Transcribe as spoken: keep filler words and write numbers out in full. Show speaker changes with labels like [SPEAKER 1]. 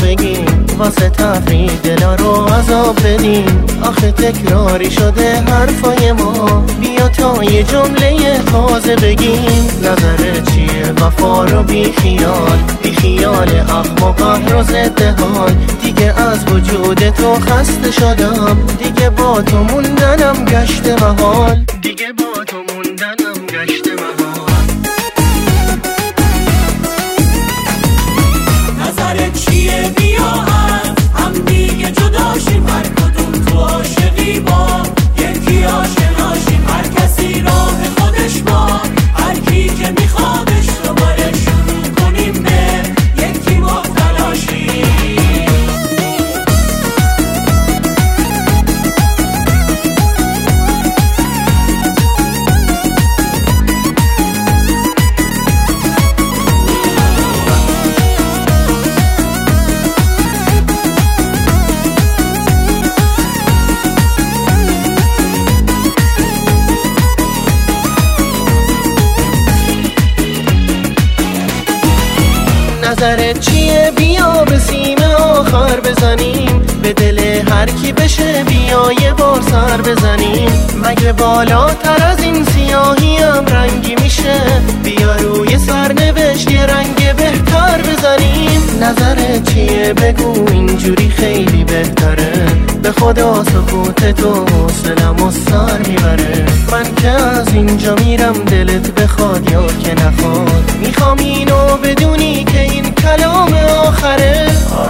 [SPEAKER 1] بگیم، واسه تفریح دلا رو عذاب بدیم. آخه تکراری شده حرفای ما، بیا تا یه جمله تازه بگیم. نظرت چیه وفا رو بی خیال، بی خیال اخم و قهر و ضد حال. دیگه از وجود تو خسته شدم، دیگه با تو موندنم گشت محال، دیگه با تو موندنم گشت محال.
[SPEAKER 2] نظرت چیه بیا از هم دیگه جدا شیم، هر کدوم تو عاشقی با یکی آشناشیم. هر کسی راه خودش با هر کی که میخوادش، دوباره شروع کنیم به یکی مبتلا شیم.
[SPEAKER 1] نظرت چیه بیا به سیم آخر بزنیم، به دل هر کی بشه بیا یه بار سر بزنیم. مگه بالاتر از این سیاهی هم رنگی میشه، بیا روی سرنوشت یه رنگ بهتر بزنیم. نظرت چیه بگو اینجوری خیلی بهتره، به خدا سکوت تو حوصله‌مو و سر میبره. من که از اینجا میرم دلت بخواد یا که نخواد، میخوام اینو بدونی که این کلام آخره.